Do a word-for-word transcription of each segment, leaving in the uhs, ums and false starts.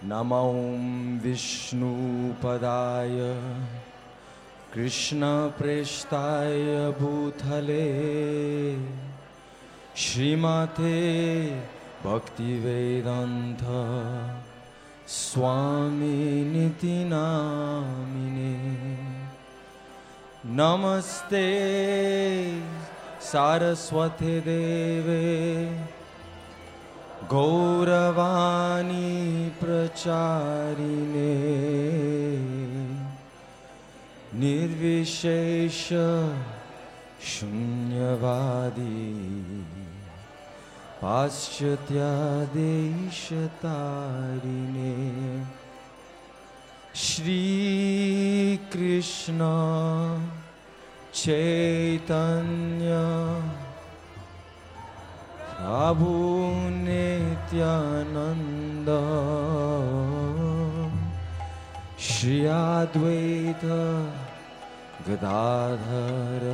नमो विष्णुपदाय कृष्णप्रेष्ठाय भूतले श्रीमते भक्तिवेदांत स्वामिनिति नामिने। नमस्ते सारस्वती देवे गौरवाणी प्रचारिणे निर्विशेष शून्यवादी पाश्चात्यादेशतारिणे। श्री कृष्ण चैतन्य प्रभु नित्यानंद श्री अद्वैत गदाधर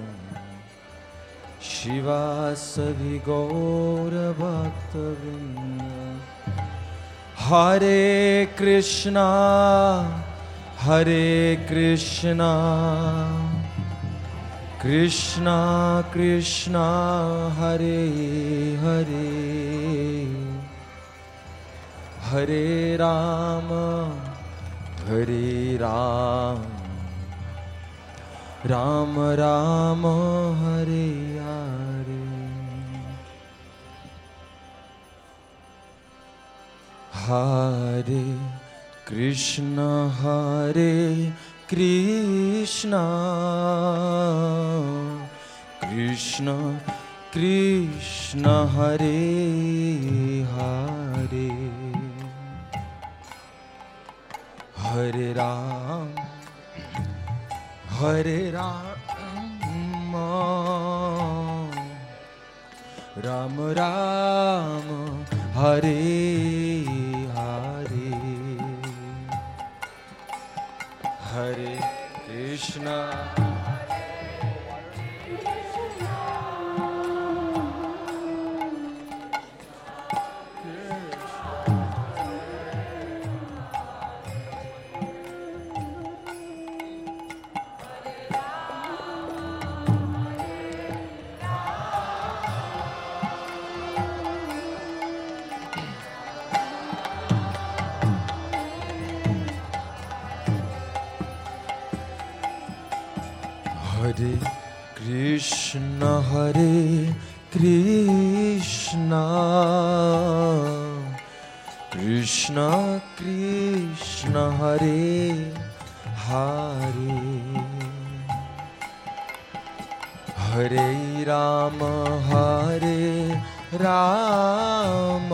शिवासदि गौर भक्तवृंद। हरे कृष्णा हरे कृष्णा कृष्णा कृष्णा हरे हरे हरे राम हरे राम राम राम हरे हरे। हरे कृष्ण हरे कृष्ण कृष्ण कृष्ण हरे हरे हरे राम हरे राम राम राम हरे हरे हरे कृष्णा हरे कृष्ण हरे कृष्ण कृष्ण कृष्ण हरे हरे हरे राम हरे राम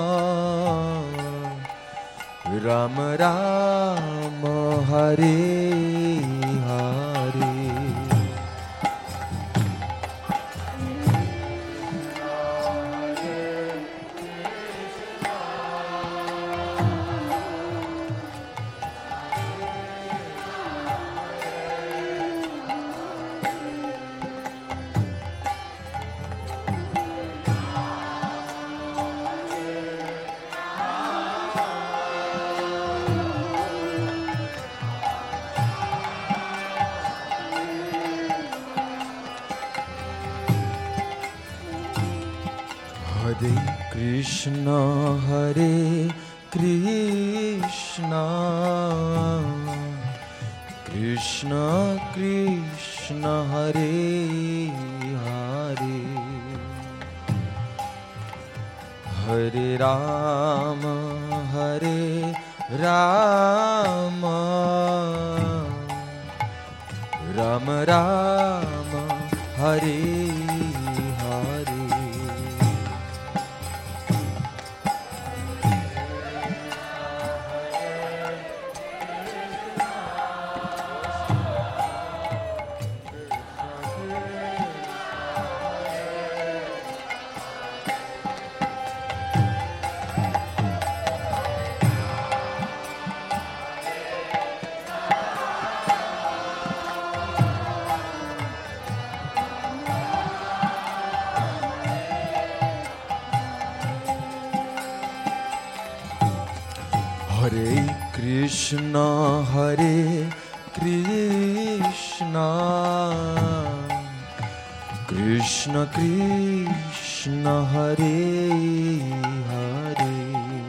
राम राम हरे हरे हरे कृष्ण हरे कृष्ण कृष्ण कृष्ण हरे हरे हरे राम हरे Ram Ram Ram Hare Hare Hare Krishna, Hare Krishna, Krishna Krishna, Hare Hare,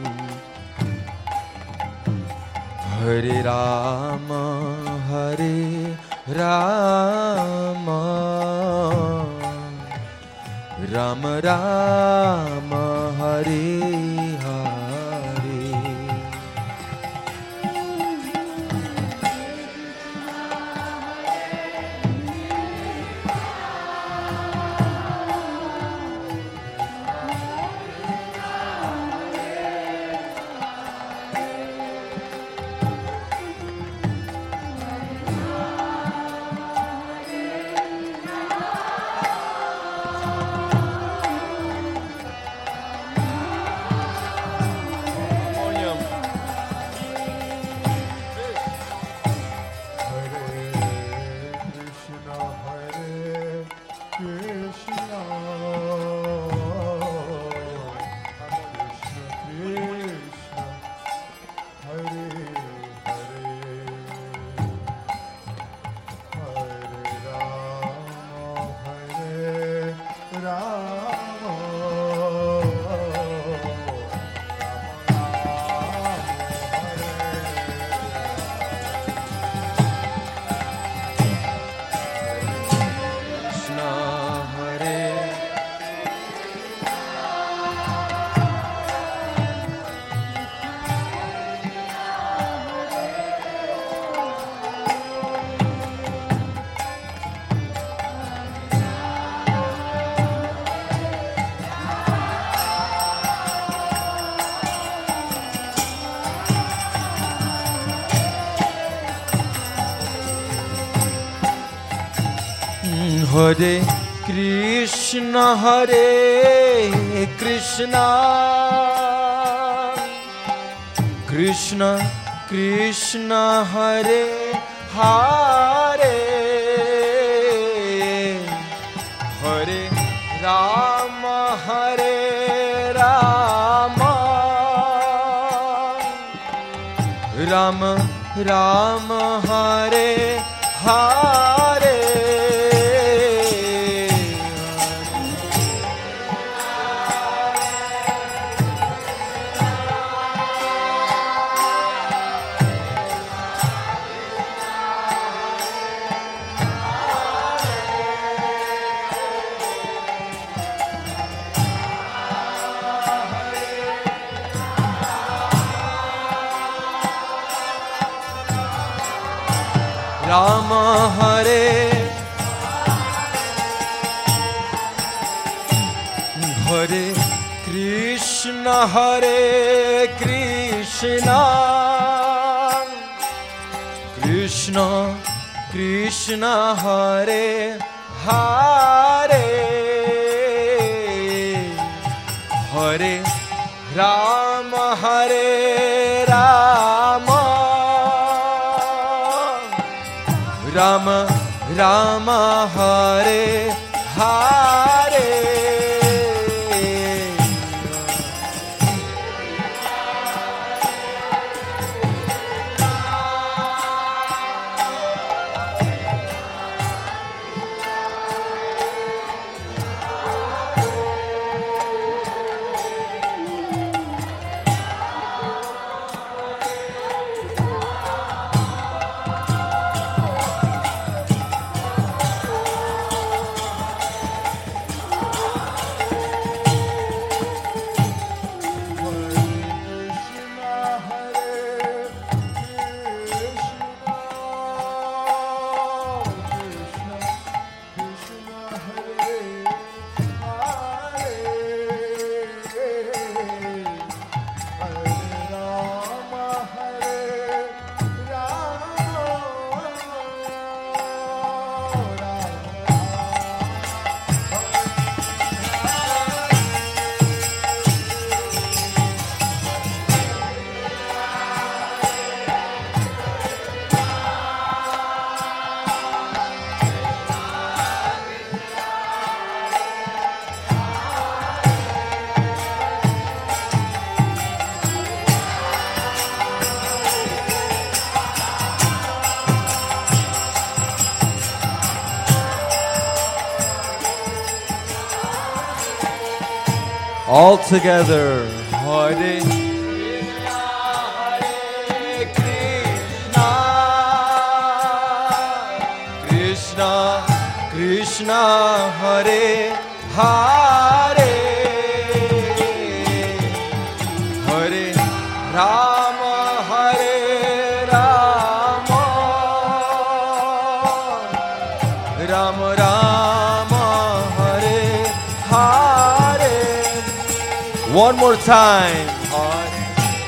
Hare Rama, Hare Rama, Rama Rama, Hare Hare. Hare Krishna, Hare Krishna, Krishna Krishna, Hare Hare, Hare Rama, Hare Rama, Rama Rama, Hare Hare. Rama Hare, Hare Krishna, Hare Krishna, Krishna Krishna, Hare Hare, Hare Rama, Hare Rama, Rama Rama, Hare Hare. All together. Hare Krishna, Hare Krishna, Krishna Krishna, Hare Hare, Hare Rama, Hare Rama, Rama Rama, Hare Hare. One more time. Hare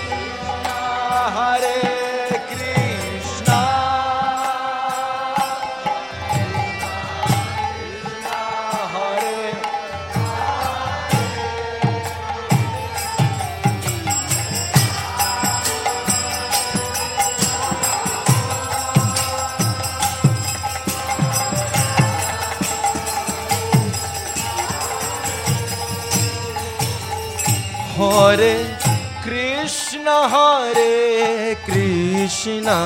Krishna, Hare Hare Krishna, Hare Krishna,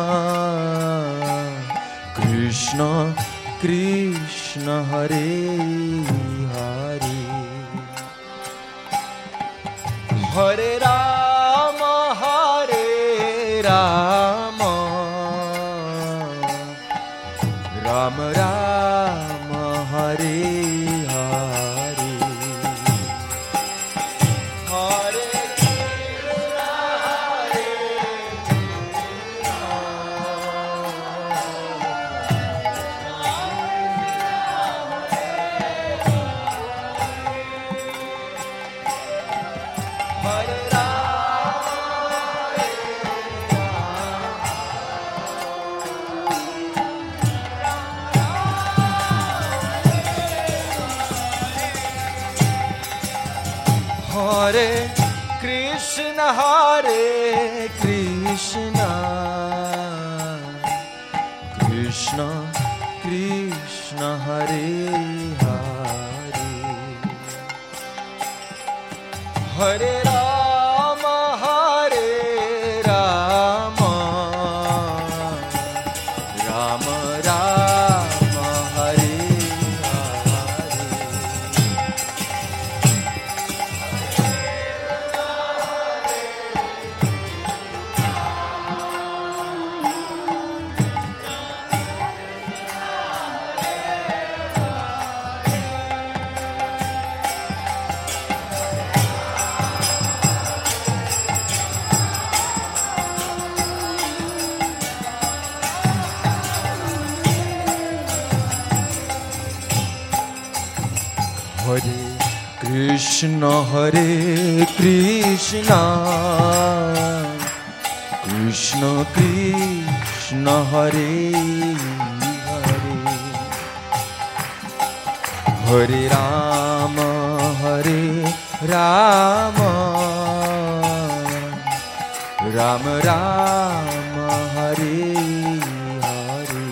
Krishna Krishna, Hare Hare, Hare Rama, Hare Rama, Rama Rama, Hare Hare, Hare Krishna, Hare Hare Hare Krishna, Hare Krishna, Krishna Krishna, Hare Hare, Hare Rama, Hare Rama, Rama Rama, Hare Hare. Hare Krishna, Hare Krishna, Krishna Krishna, Hare Hare, Hare Rama, Hare Rama, Rama Rama, Hare Hare.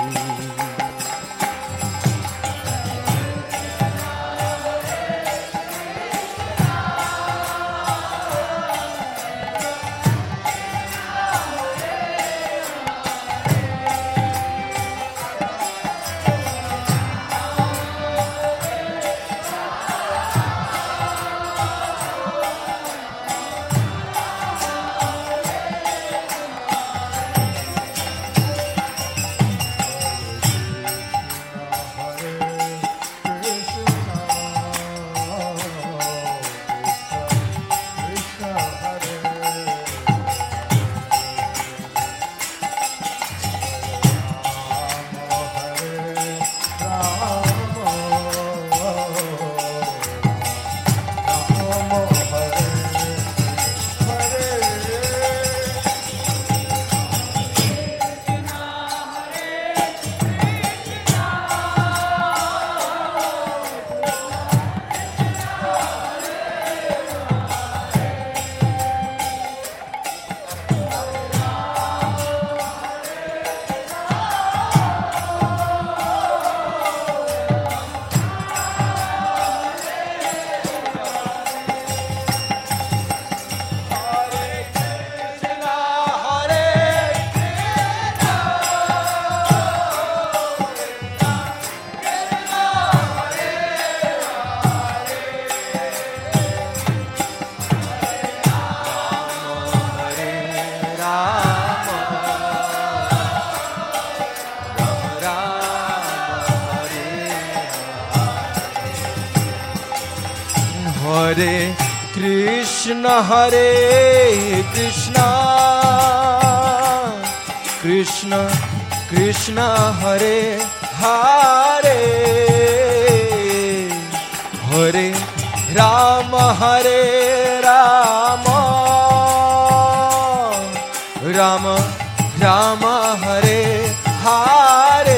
हरे कृष्ण हरे कृष्ण कृष्ण कृष्ण हरे हरे हरे राम हरे राम राम राम हरे हरे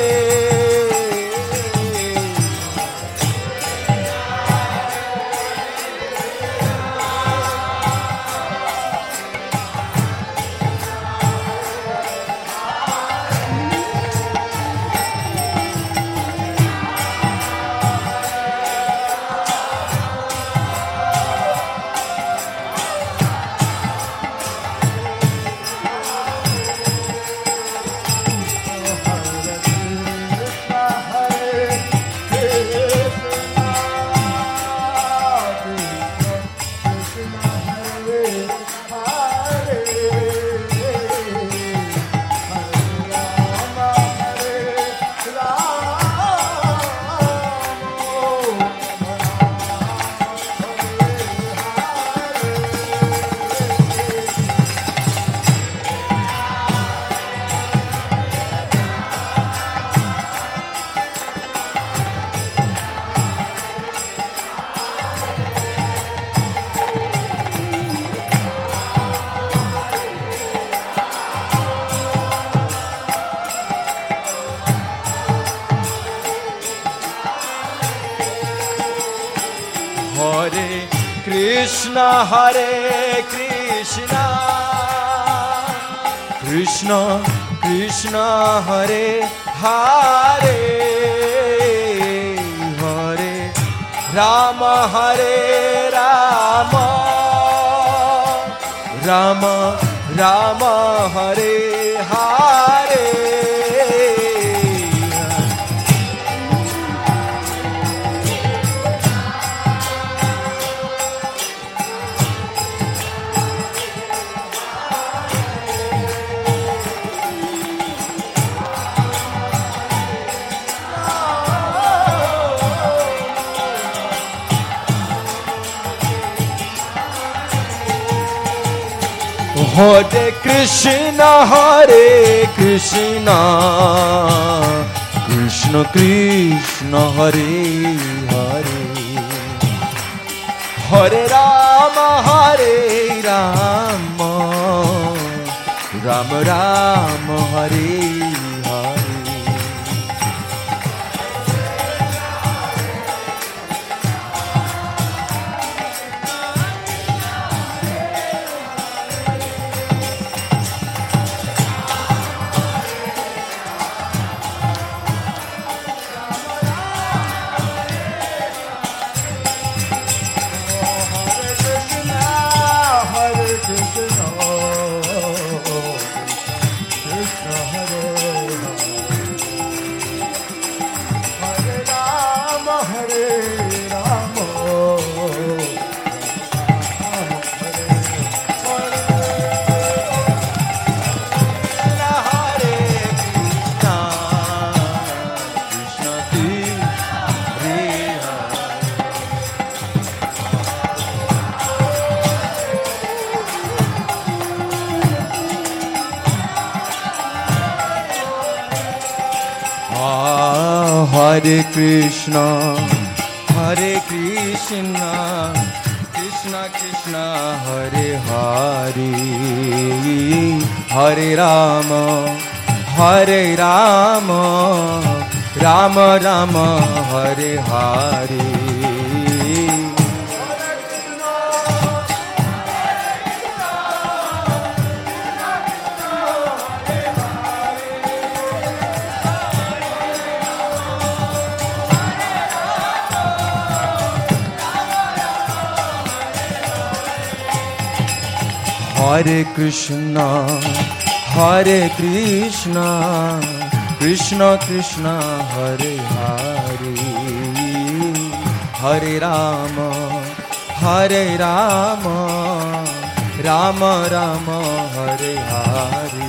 हरे कृष्ण हरे कृष्ण कृष्ण कृष्ण हरे हरे हरे राम हरे राम राम राम हरे हरे हरे कृष्ण हरे कृष्ण कृष्ण कृष्ण हरे हरे हरे राम हरे Ram Ram Ram Hare Hare Hare Krishna, Hare Krishna, Krishna Krishna, Hare Hare, Hare Rama, Hare Rama, Rama Rama, Hare Hare. Hare Krishna, Hare Krishna, Krishna Krishna, Hare Hare, Hare Rama, Hare Rama, Rama Rama, Hare Hare.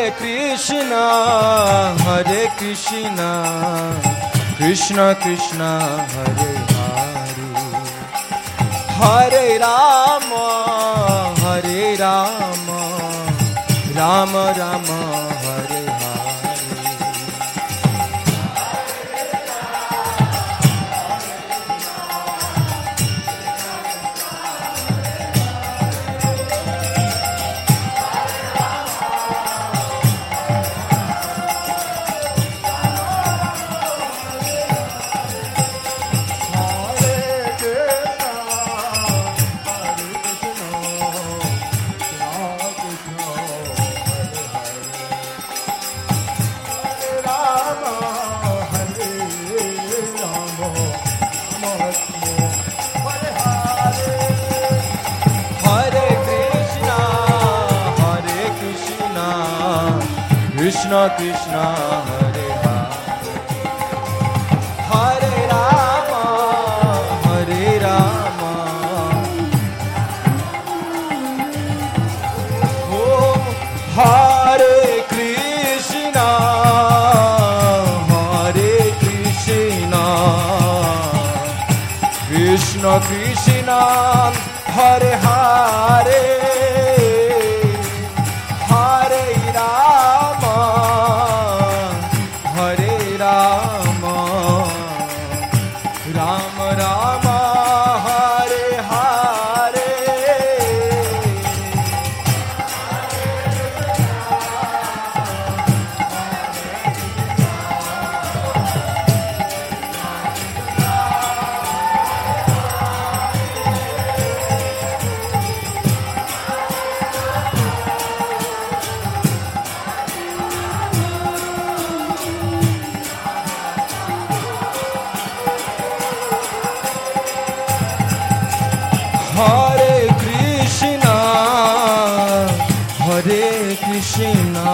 Krishna, Hare Krishna, Krishna Krishna, Hare Hare, Hare Rama, Hare Rama, Rama Rama, Hare Krishna Krishna, Hare Hare, Hare Rama, Hare Rama, oh, Hare Krishna, Hare Krishna, Krishna Krishna, Hare Hare, Hare Rama, Hare Rama, Rama Rama, Hare Hare. Hare Krishna, Hare Krishna,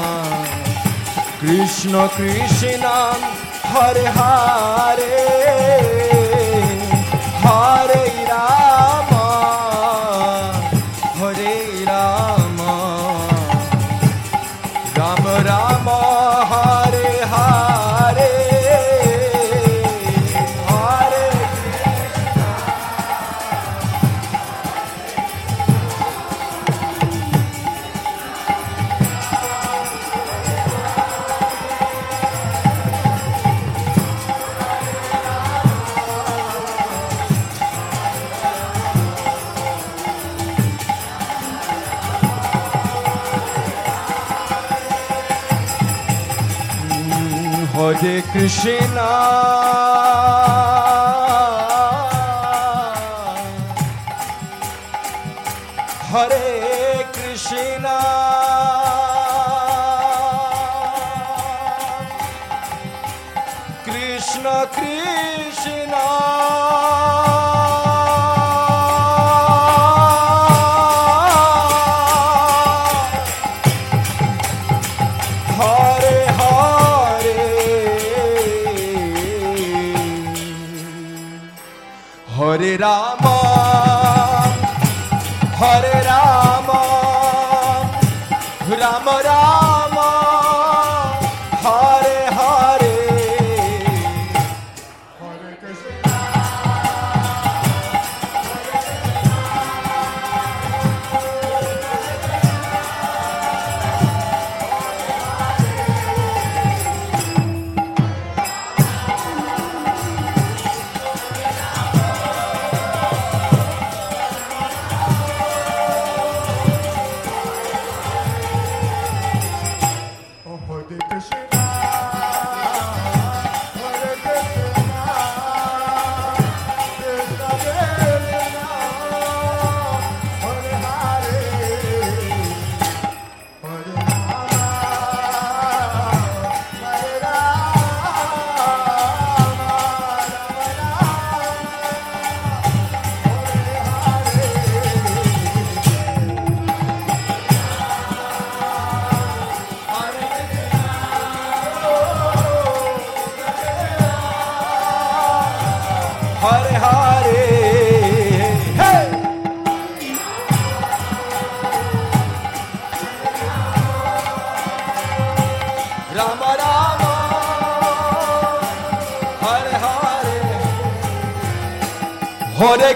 Krishna Krishna, Hare Hare, Hare Rama, Hare Rama, Rama Rama, Hare Hare. Hare Krishna, Hare Krishna, Krishna Krishna, Hare Hare, Hare Rama, Hare Rama, Rama Rama, Hare Hare, Hare Krishna,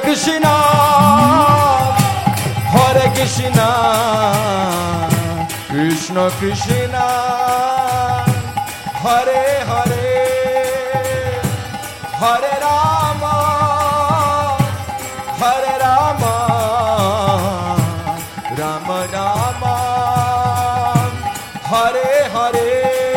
Krishna, Hare Krishna, Krishna Krishna, Hare Hare, Hare Rama, Hare Rama, Rama Rama, Hare Hare.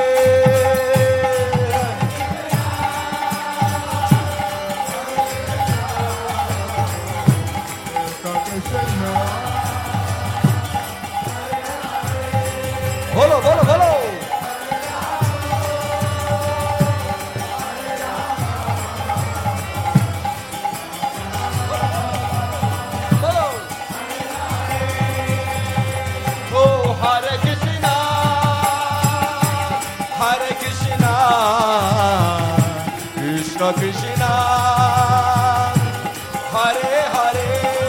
बोलो बोलो बोलो बोलो ओ हरे कृष्णा हरे Krishna Krishna Krishna Hare Hare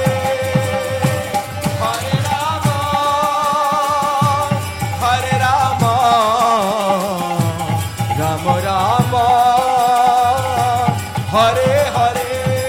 Hare Hare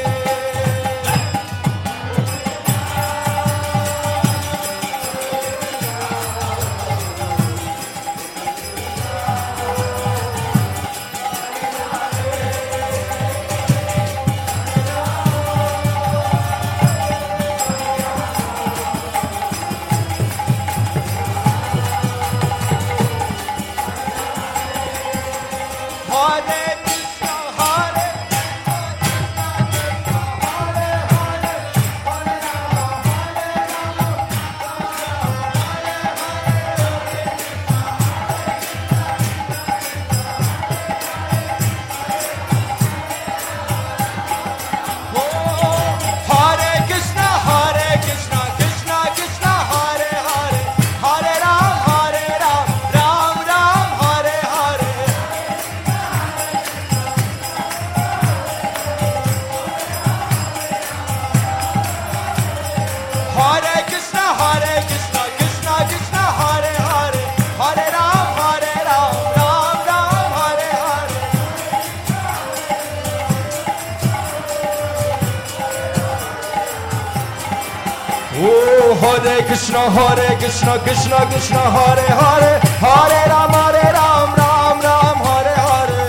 Hare Krishna, Hare Krishna, Krishna Krishna, Hare Hare, Hare Ram, Hare Ram, Ram Ram, Hare Hare.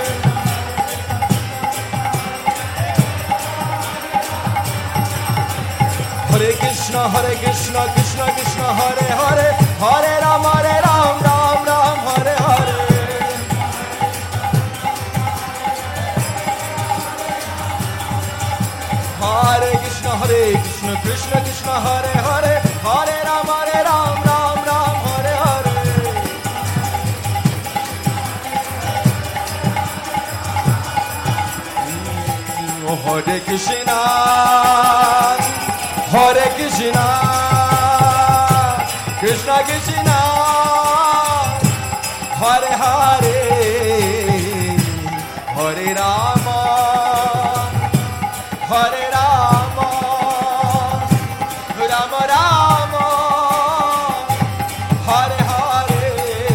Hare Krishna, Hare Krishna, Krishna Krishna, Hare Hare, Hare Ram, Hare Ram, Ram Ram, Hare Hare. Hare Krishna, Hare Krishna, Krishna Krishna, Hare Hare, Hare Ram, Hare Ram, Ram Ram, Hare Hare. Oh, Hare Krishna, Hare Krishna, Krishna Krishna, Hare Hare, Hare Rama, Hare Rama, Rama Rama, Hare Hare.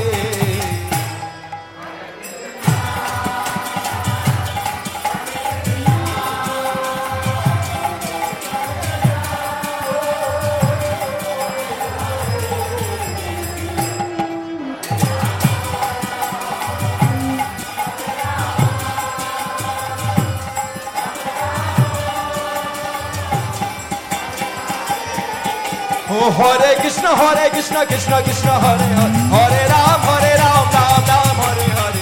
Oh, Hare Krishna, Hare Krishna, Krishna Krishna, Hare Hare, Hare Ram, Hare Ram, Ram Ram, Hare Hare.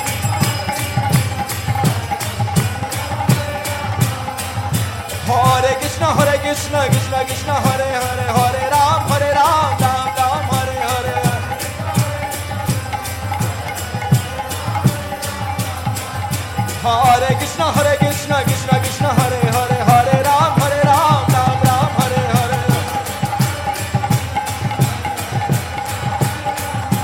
Hare Krishna, Hare Krishna, Krishna Krishna, Hare Hare, Hare Ram, Hare Ram, Ram Ram, Hare Hare. Hare Krishna, Hare Krishna, Krishna Krishna, Hare Hare, Hare Ram, Hare Ram, Ram Ram, Hare Hare.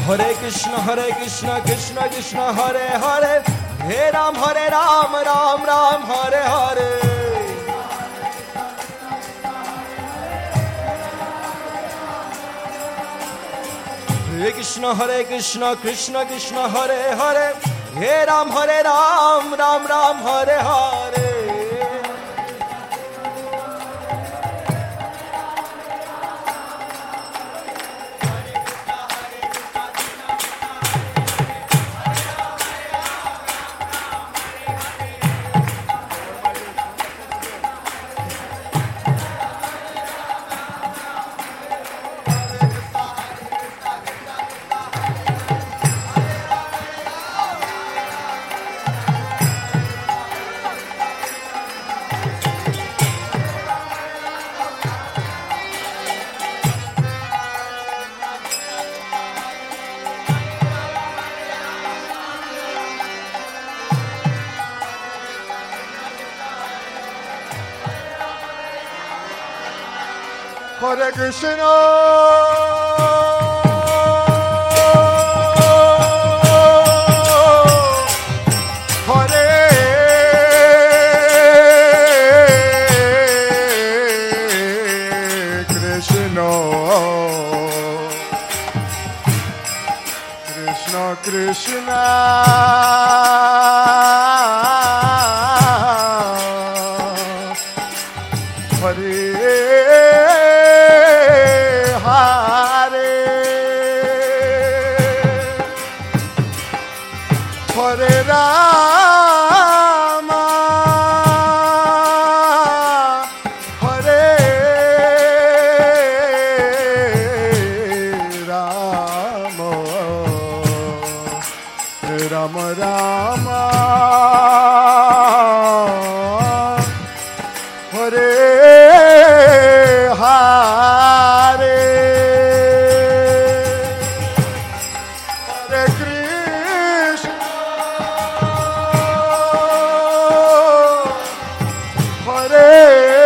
Hare Krishna, Hare Krishna, Krishna Krishna, Hare Hare, Hare Ram, Hare Ram, Ram Ram, Hare Hare. Hare Krishna, Hare Krishna, Krishna Krishna, Hare Hare, Hare Ram, Hare Ram, Ram Ram, Hare Hare. Hare Krishna, Hare Krishna, Krishna Krishna, Hare Hare Rama, Hare Rama, Rama Rama, Hare Hare, Hare Krishna, Hare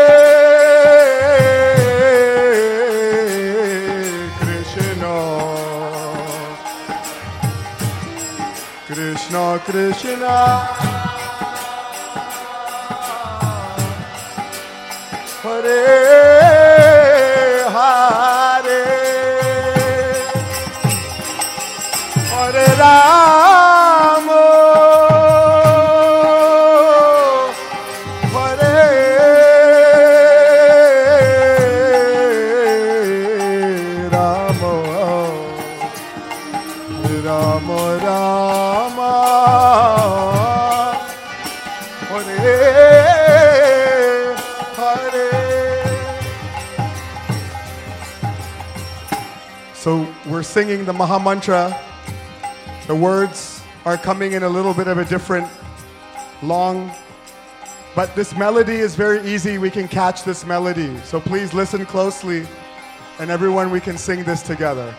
Krishna, Krishna Krishna, Hare Hare, Hare Rama, Hare Rama, Rama Rama, Hare Hare. So we're singing the Maha Mantra. The words are coming in a little bit of a different long, but this melody is very easy. We can catch this melody. So please listen closely, and everyone, we can sing this together.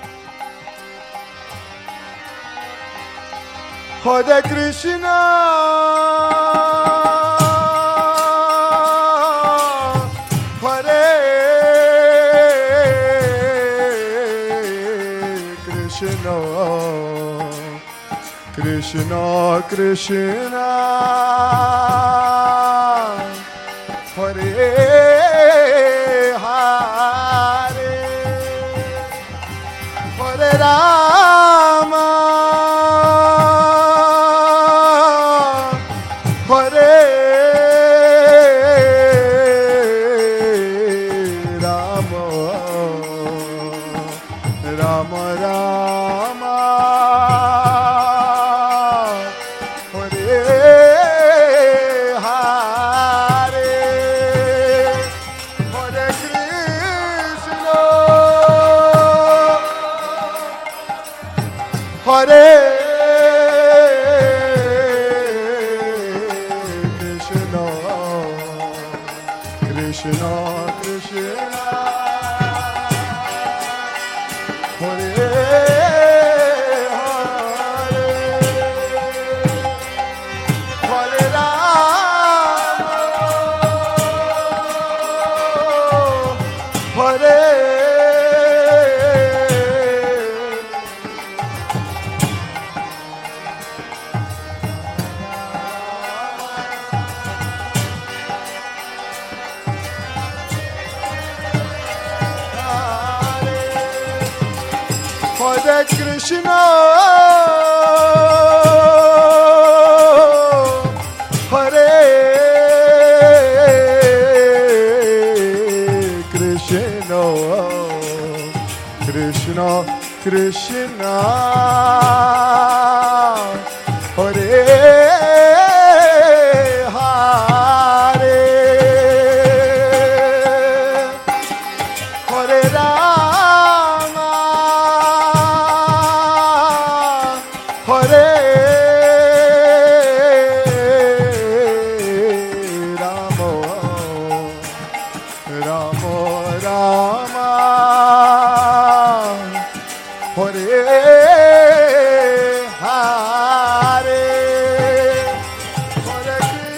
Hare Krishna, Krishna Krishna, Hare Hare, Hare Rama, Hare Rama, Rama Rama, Hare Krishna, Krishna Krishna, Hare Hare, Hare Rama, Hare Hare Krishna, Hare Krishna, Krishna Krishna, Hare Hare, Hare Rama, Hare Rama, Rama Rama, Hare Hare, Hare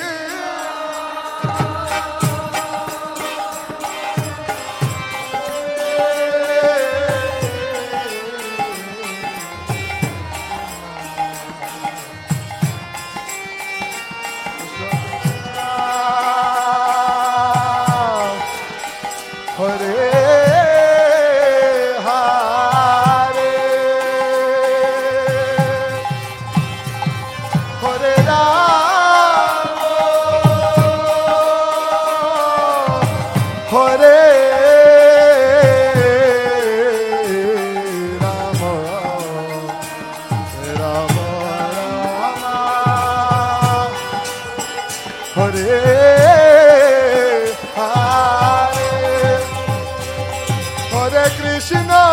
Krishna,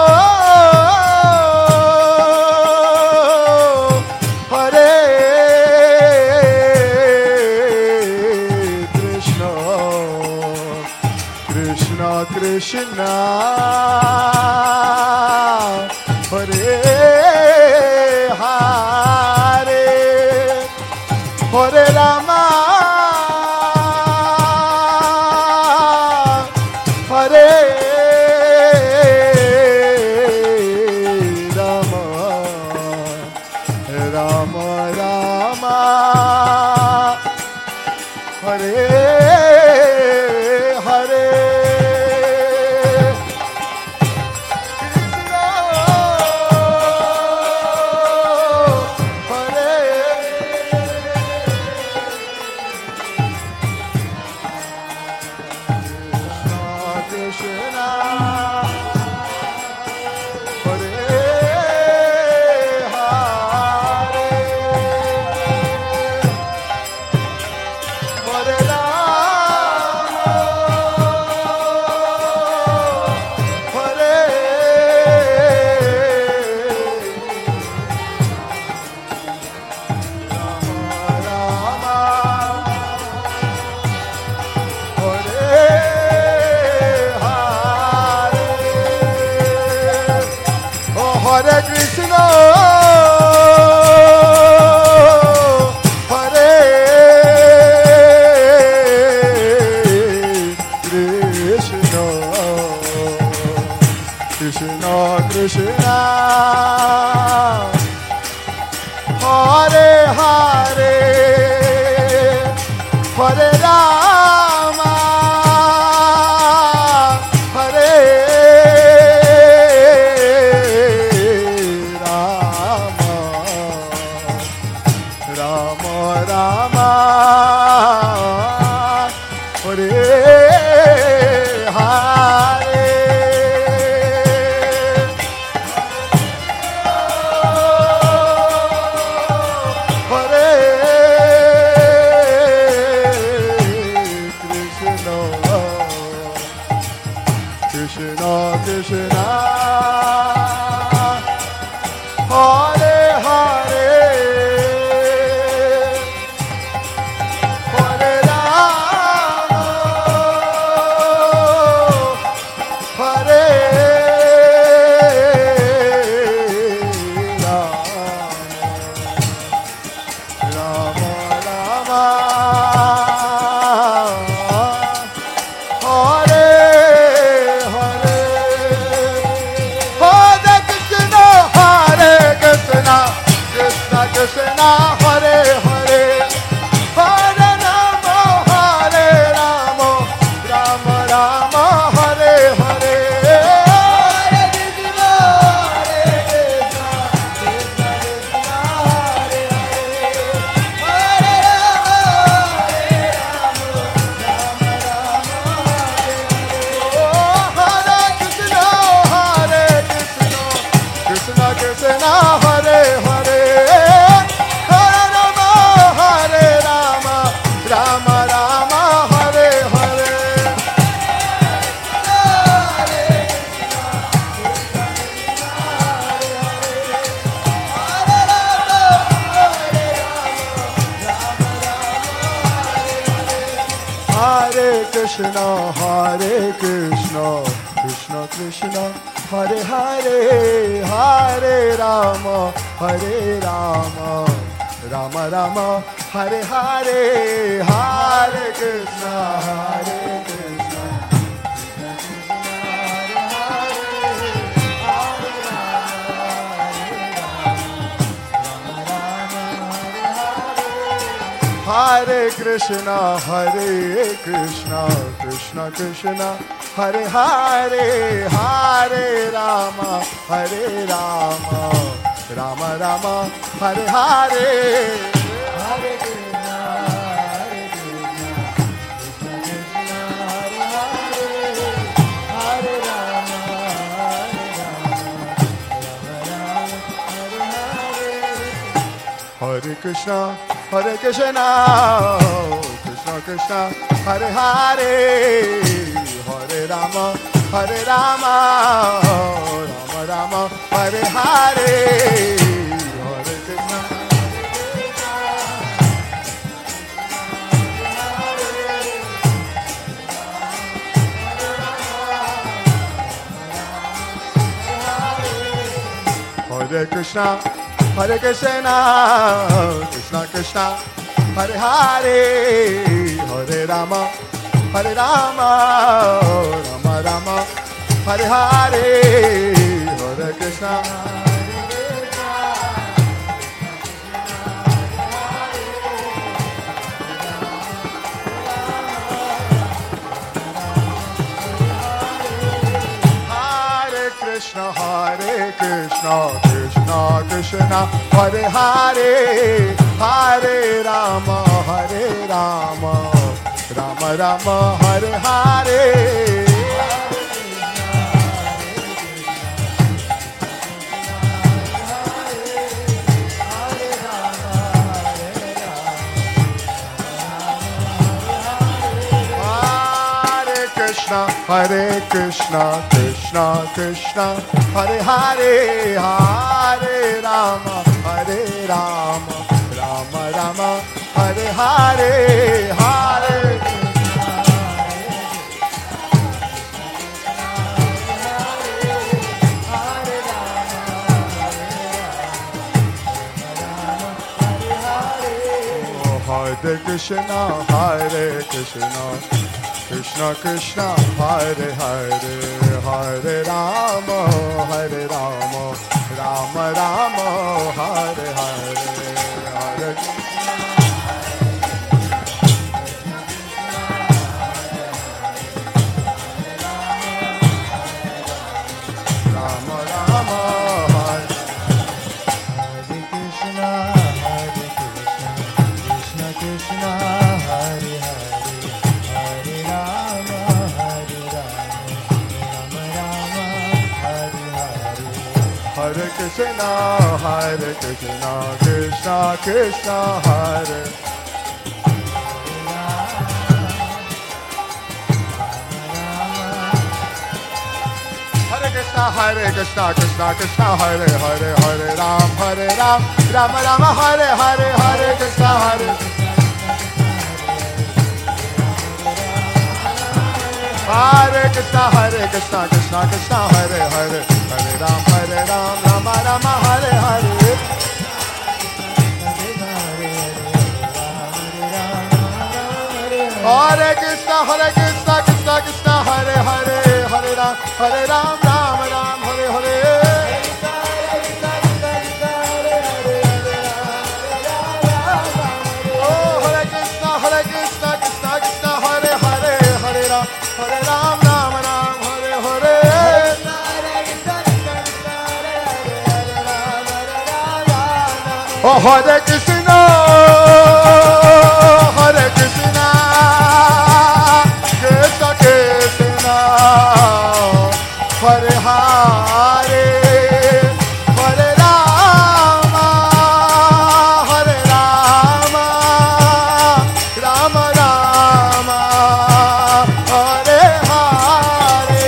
Hare Krishna, Krishna Krishna, Hare Hare, Hare Rama, Hare Hare Krishna, Hare Krishna, Krishna Krishna, Hare Hare, Hare Rama, Hare Rama, Rama, Hare Hare, Hare Krishna, Krishna Krishna, Hare Hare, Krishna, Hare Hare, Hare Rama, Hare Rama, Rama Rama, Hare Hare, Hare Krishna, Hare Krishna, Hare Krishna, Krishna Krishna, Hare Hare, Hare Rama, Hare Rama, Rama Rama, Hare Hare, Hare Krishna, Hare Krishna. Hare Krishna, Hare Krishna, Krishna Krishna, Hare Hare, Hare Rama, Hare Rama, Rama Rama, Hare Hare, Hare Krishna, Hare Krishna, Krishna Krishna, Hare Hare, Hare Rama, Hare Rama, Rama Rama, Hare Hare, Hare Krishna, Hare Krishna, Krishna Krishna, Hare Hare, Hare Rama, Hare Rama, Rama Rama, Hare Hare, Hare Krishna. Hare Krishna, Hare Krishna, Krishna Krishna, Hare Hare, Hare Rama, Hare Rama, Rama Rama, Hare Hare, Hare Krishna. Krishna, Hare Krishna, Krishna Krishna, Hare Hare, Hare Rama, Hare Rama, Rama Rama, Hare Hare. Krishna, Hare Krishna, Krishna Krishna, Hare Hare, Hare Rama, Hare Rama, Rama Rama, Hare Hare, Hare Hare Krishna, Hare Krishna, Krishna Krishna, Hare Hare, Hare Rama, Hare Rama, Rama Rama, Hare Hare, Hare Rama Rama, Hare Krishna, Hare Krishna, Krishna Krishna, Hare Hare, Hare Rama, Hare Rama, Rama Rama, Hare Hare, Hare Krishna, Hare Krishna, Krishna Krishna, Hare Hare Krishna, Krishna Krishna, Hare Hare, Hare Ram, Hare Ram, Rama Rama, Hare Hare, Hare Krishna, Hare Hare Krishna, Hare Krishna, Krishna Krishna, Hare Hare, Hare Ram, Hare Ram, Rama Rama, Hare Hare. Hare Krishna, Hare Krishna, Krishna Krishna, Hare Hare, Hare Ram, Hare Ram, Ram Ram, Hare Hare. Oh, Hare Krishna, Hare Krishna, Krishna Krishna, Hare Hare, Hare Ram, Hare Ram, Ram Ram, Hare Hare. Oh, Hare Krishna, Hare Krishna, Krishna Krishna, Hare Hare, Hare Rama, Hare Rama, Rama Rama, Hare Hare.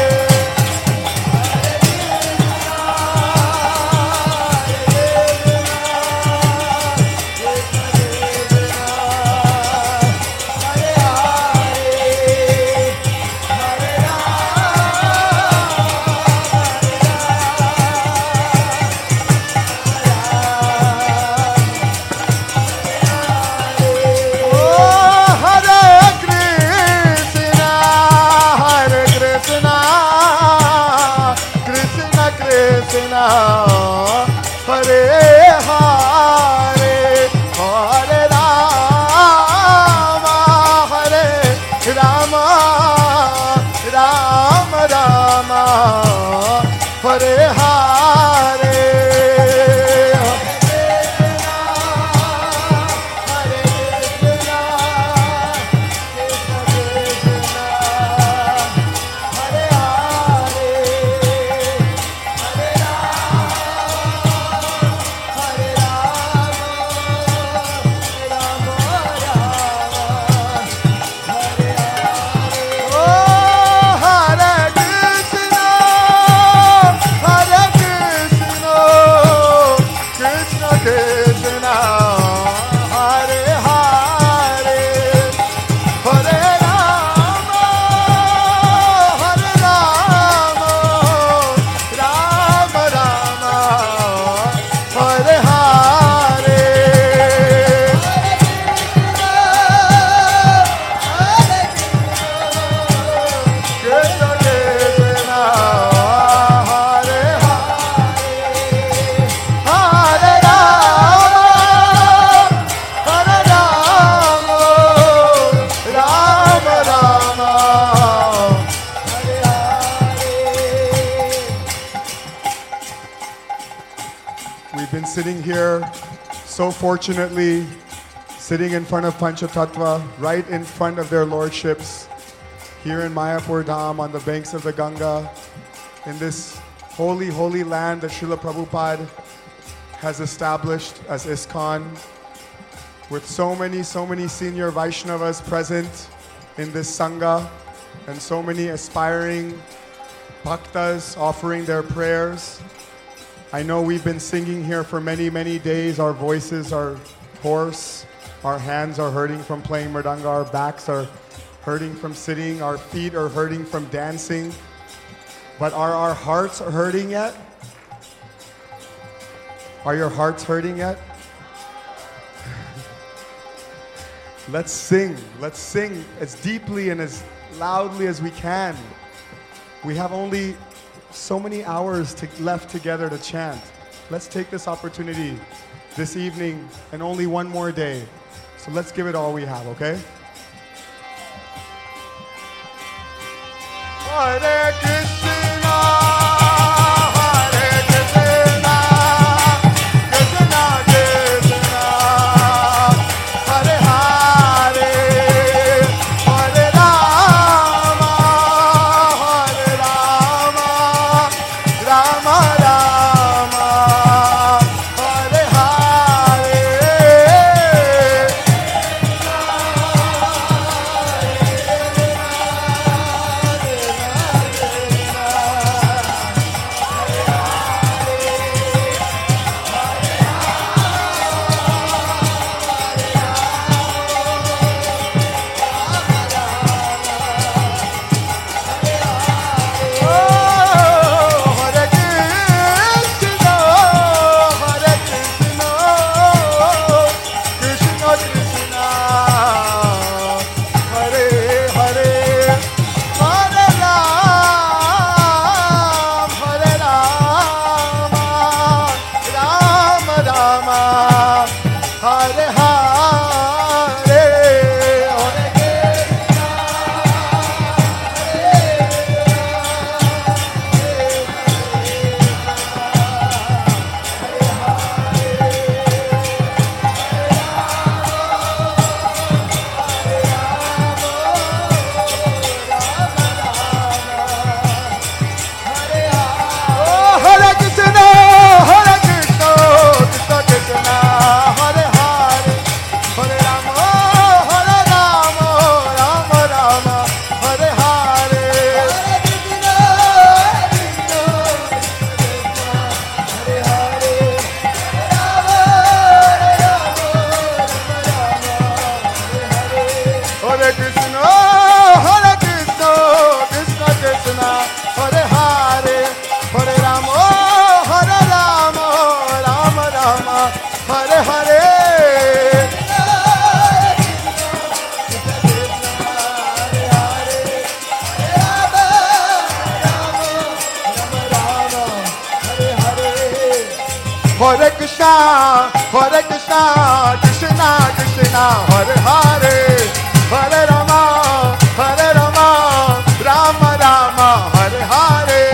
Krishna, Hare Hare, Hare Rama, Hare Rama, Rama Rama, Hare Hare. We've been sitting here, so fortunately, sitting in front of Panchatattva, right in front of their lordships, here in Mayapur Dham on the banks of the Ganga, in this holy, holy land that Srila Prabhupada has established as ISKCON, with so many, so many senior Vaishnavas present in this Sangha, and so many aspiring bhaktas offering their prayers. I know we've been singing here for many, many days. Our voices are hoarse. Our hands are hurting from playing mridanga. Our backs are hurting from sitting. Our feet are hurting from dancing. But are our hearts hurting yet? Are your hearts hurting yet? Let's sing. Let's sing as deeply and as loudly as we can. We have only so many hours to, left together to chant. Let's take this opportunity this evening and only one more day. So let's give it all we have, okay? Hare Krishna, Hare Krishna, Krishna Krishna, Hare Hare, Hare Rama, Hare Rama, Rama Rama, Hare Hare. Hare Krishna, Hare Krishna, Krishna Krishna, Hare Hare, Hare Rama, Hare Rama, Rama Rama, Hare Hare.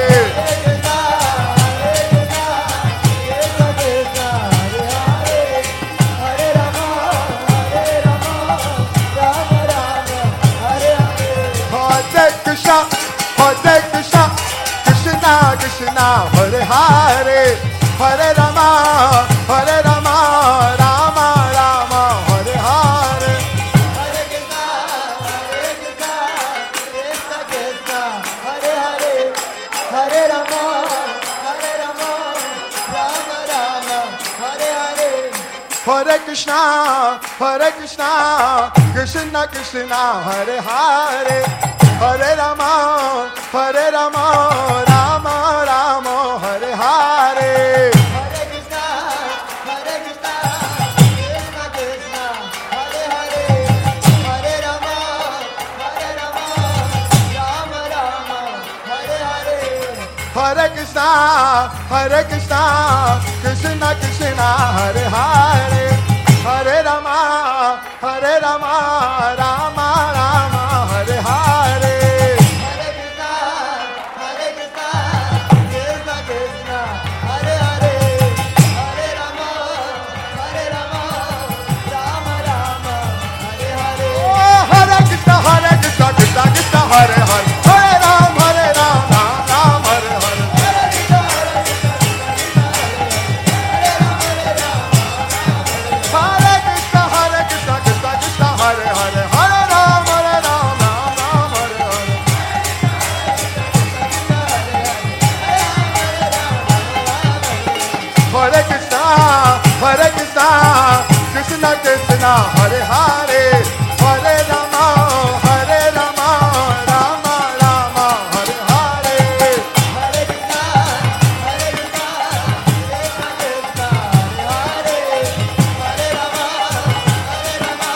Hare Krishna, Krishna Krishna, Hare Hare, Hare Rama, Hare Rama, Rama Rama, Hare Hare. Hare Krishna, Hare Krishna, Krishna Krishna, Hare Hare, Hare Rama, Hare Rama, Rama Rama, Hare Hare. Hare Krishna, Hare Krishna, Krishna Krishna, Hare Hare, Hare Rama, Hare Rama, Rama Rama, Hare Hare. Hare Krishna, Hare Krishna, Krishna Krishna, Hare Hare, Hare Rama, Hare Rama, Rama Rama, Hare Hare. Hare Krishna, Hare Krishna, Krishna Krishna, Hare Hare, Hare Rama, Hare Rama, Rama Rama, Hare Hare. Hare Krishna, Hare Krishna, Krishna Krishna, Hare Hare, Hare Rama, Hare Rama, Rama Rama, Hare Hare. Oh, Hare Krishna, Hare Krishna, Krishna Krishna, Hare Hare, Hare Ram, Hare Ram, Ram Ram, Hare Hare. Hare Krishna, Hare Krishna, Krishna Krishna, Hare Rama, Hare Rama, Hare Rama. Hare Krishna, Hare Krishna, Krishna Krishna, Hare Hare, Hare Ram, Hare Ram, Ram Ram, Hare Hare. Hare Krishna, Hare Krishna, Krishna Krishna, Hare Hare, Hare Rama, Hare Rama, Rama Rama, Hare Hare. Hare Krishna, Hare Krishna, Krishna Krishna, Hare Hare, Hare Rama, Hare Rama,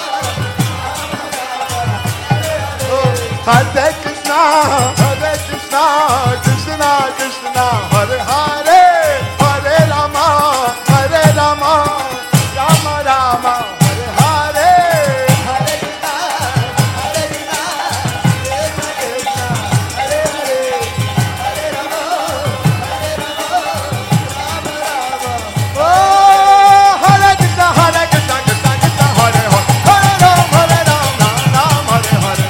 Hare Krishna, Hare Krishna, Krishna Krishna, Hare Hare, Hare Rama, Hare Rama, Rama Rama, Hare Hare. Hare Krishna, Hare Krishna, Krishna Krishna, Hare Hare, Hare Rama, Hare Rama, Rama Rama. Oh, Hare Krishna, Hare Krishna, Krishna Krishna, Hare Hare, Hare Ram, Hare Ram, Ram Ram, Hare Hare.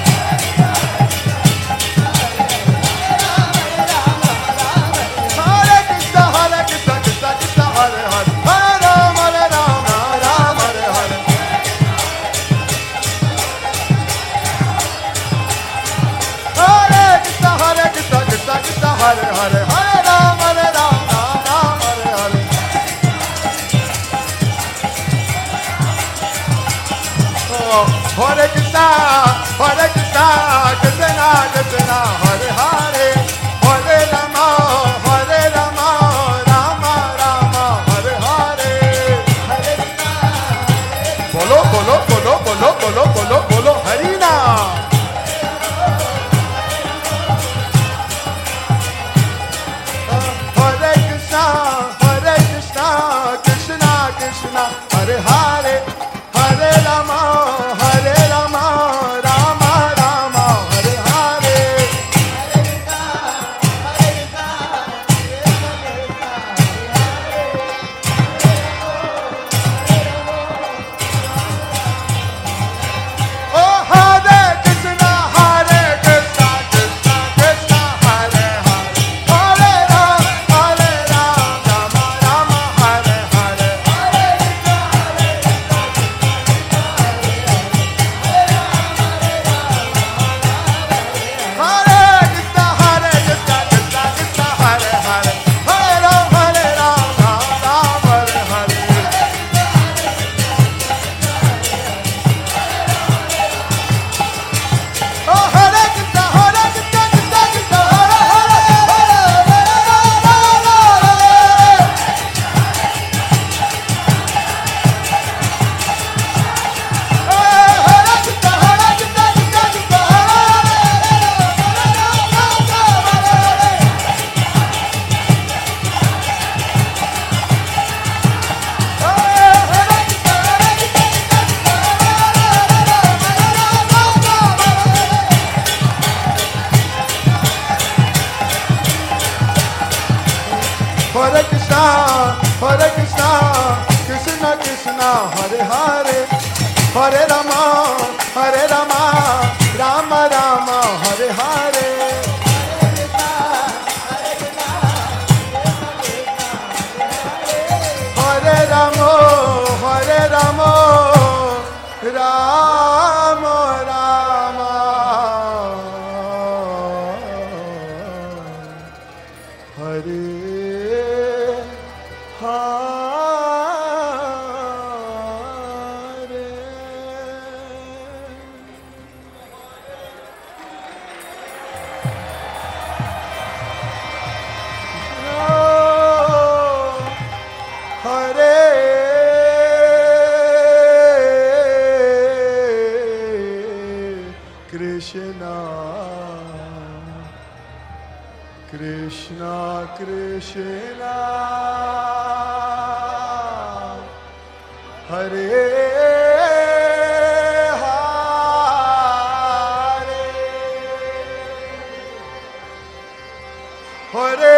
Hare Krishna, Hare Krishna, Krishna Krishna, Hare Hare, Hare Ram, Hare Ram, Ram Ram, Hare Hare. Hare Krishna, Hare Krishna, Krishna Krishna, Hare Hare, Hare Ram, Hare Ram, Ram Ram, Hare Hare. Oh, Hare Krishna, Hare Krishna, Krishna Krishna, Hare Hare, Hare Rama, Hare Rama, Rama Rama, Hare Hare. Hare Krishna, Bolo, bolo, bolo, bolo, bolo, bolo, bolo, Hari Naam. Hare Krishna, Hare Krishna, Krishna Krishna, Hare Hare, Hare Rama, Hare Rama, Rama Rama, Hare Hare. Hare Krishna, Hare Krishna, Krishna Krishna, Hare Hare, Hare Rama, Hare Rama, Rama Rama, Hare Hare. Hare Rama, Hare Rama, Rama Rama, Hare Krishna, Krishna, Krishna, Hare Hare, Hare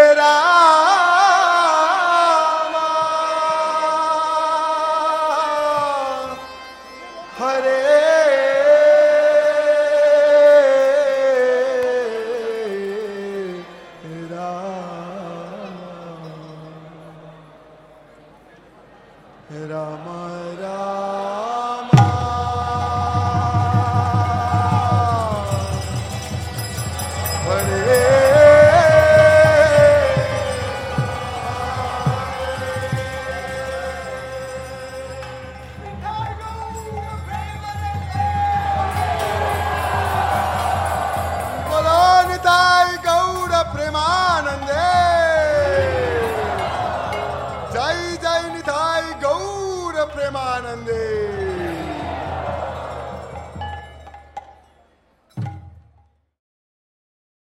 Rama, Hare Rama,